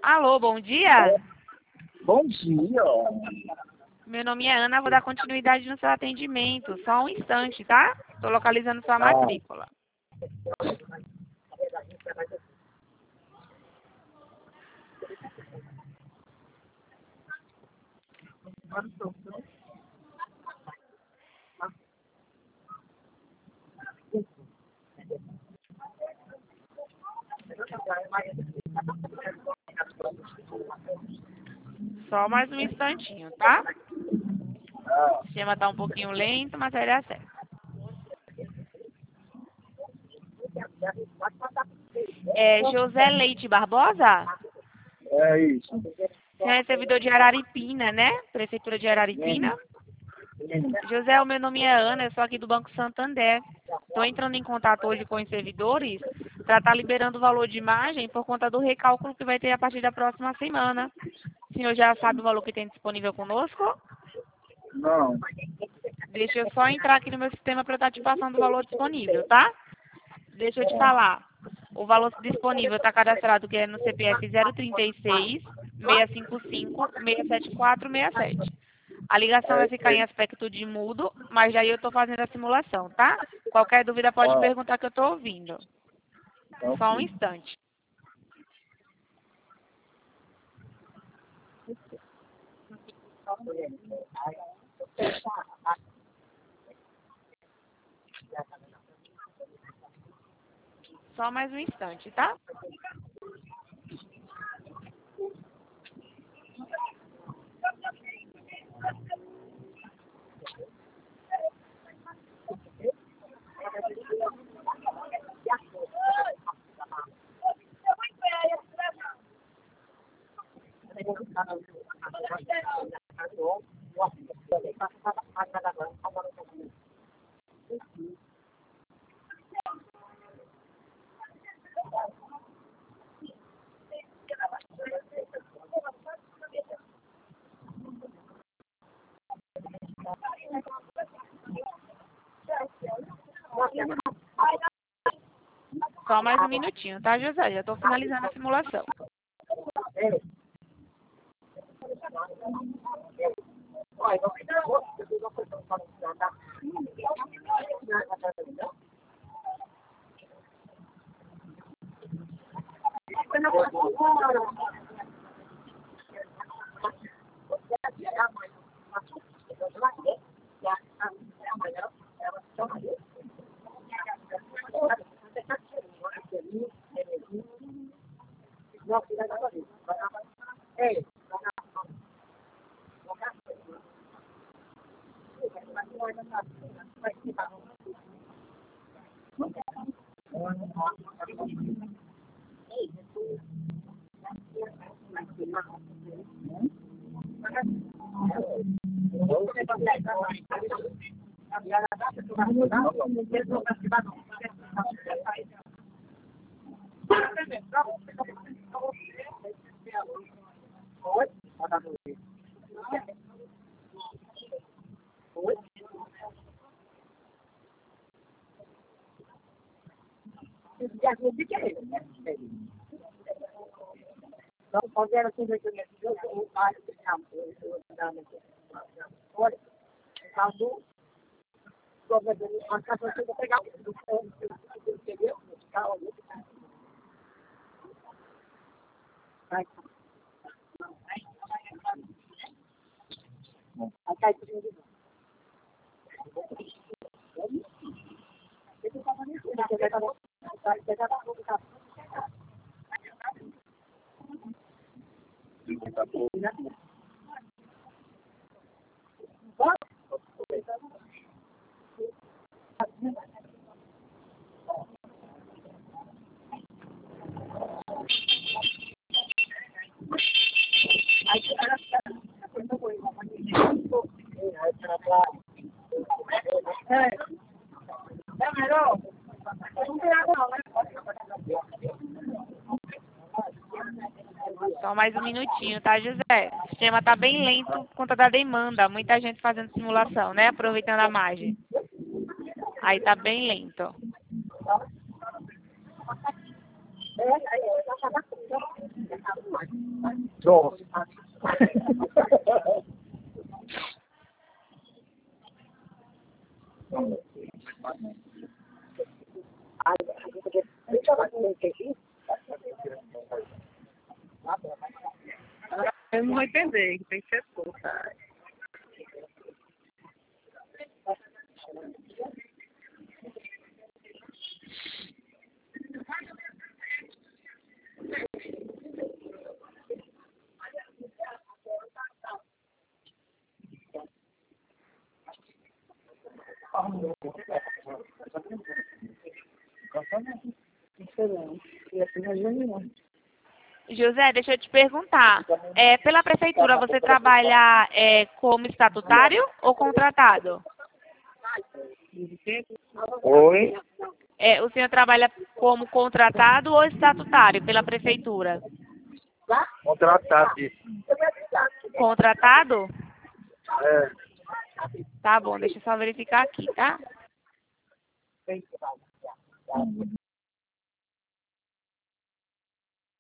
Alô, bom dia. Bom dia. Meu nome é Ana, vou dar continuidade no seu atendimento. Só um instante, tá? Estou localizando sua Ah. matrícula. Só mais um instantinho, tá? O sistema está um pouquinho lento, mas vai dar certo. É José Leite Barbosa? É isso. Você é servidor de Araripina, né? Prefeitura de Araripina. José, o meu nome é Ana, eu sou aqui do Banco Santander. Estou entrando em contato hoje com os servidores para estar liberando o valor de imagem por conta do recálculo que vai ter a partir da próxima semana. O senhor já sabe o valor que tem disponível conosco? Não. Deixa eu só entrar aqui no meu sistema para eu estar te passando o valor disponível, tá? Deixa eu te falar. O valor disponível está cadastrado que é no CPF 036 655 674 67. A ligação vai ficar em aspecto de mudo, mas daí eu estou fazendo a simulação, tá? Qualquer dúvida pode perguntar que eu estou ouvindo. Só um instante. Só mais um instante, tá? Só mais um minutinho, tá, José? Já estou finalizando a simulação. Só mais um minutinho, tá, José? O sistema tá bem lento por conta da demanda. Muita gente fazendo simulação, né? Aproveitando a margem. Aí tá bem lento. Nossa. Eu não vou entender, tem que ser pouca. José, deixa eu te perguntar. Pela prefeitura, você trabalha como estatutário ou contratado? Oi? O senhor trabalha como contratado ou estatutário pela prefeitura? Contratado. Contratado? É. Tá bom, deixa eu só verificar aqui, tá?